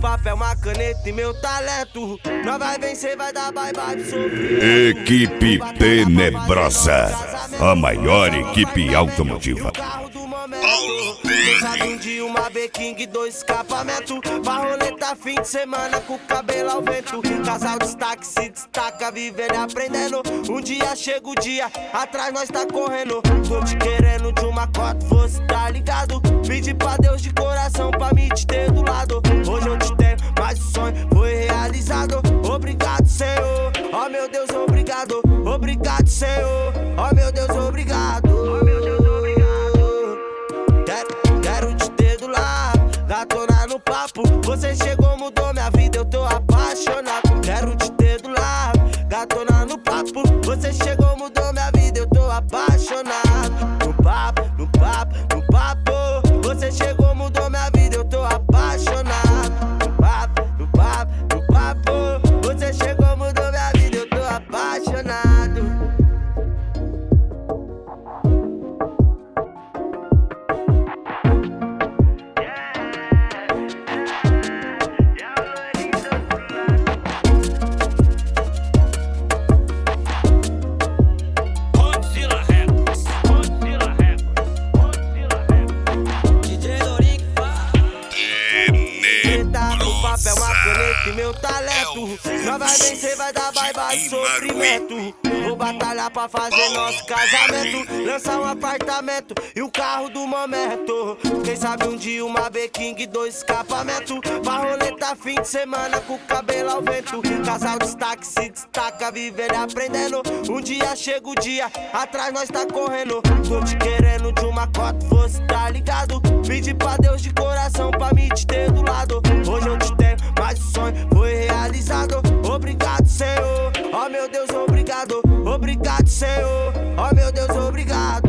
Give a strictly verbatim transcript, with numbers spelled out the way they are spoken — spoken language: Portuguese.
papel, uma caneta e meu talento. Nós vai vencer, vai dar bye bye pro sofrimento. Equipe Tenebrosa, a maior equipe automotiva. Quem sabe um dia uma B-King, dois escapamento. Barroleta fim de semana com o cabelo ao vento. Casal destaque se destaca, vivendo e aprendendo. Um dia chega o dia, atrás nós tá correndo. Tô te querendo de uma cota, você tá ligado? Pedi pra Deus de coração pra me te ter do lado. Hoje eu te tenho, mas o sonho foi realizado. Obrigado, Senhor, oh meu Deus, obrigado. Obrigado, Senhor, oh meu Deus, obrigado. Quero te ter do lado, gatona no papo. Você chegou, mudou minha vida, eu tô apaixonado. Quero te ter do lado, gatona no papo. Você chegou, mudou minha vida, eu tô apaixonado. No papo, no papo, no papo. Você chegou, mudou minha vida, eu tô apaixonado. No papo, no papo, no papo. Você chegou, mudou minha vida, eu tô apaixonado. Papel, uma caneta e meu talento. Nós vai vencer, vai dar bye bye sofrimento. Vou batalhar pra fazer nosso casamento. Lançar um apartamento e o carro do momento. Quem sabe um dia uma B-King, dois escapamento. Barroleta fim de semana com o cabelo ao vento. Casal destaque se destaca, vivendo e aprendendo. Um dia chega o dia, atrás nós tá correndo. Tô te querendo de uma cota, você tá ligado? Pedi pra Deus de coração pra me te ter do lado. Hoje eu te tenho, mas o sonho foi realizado. Obrigado, Senhor, oh meu Deus, obrigado. Obrigado, Senhor, oh meu Deus, obrigado.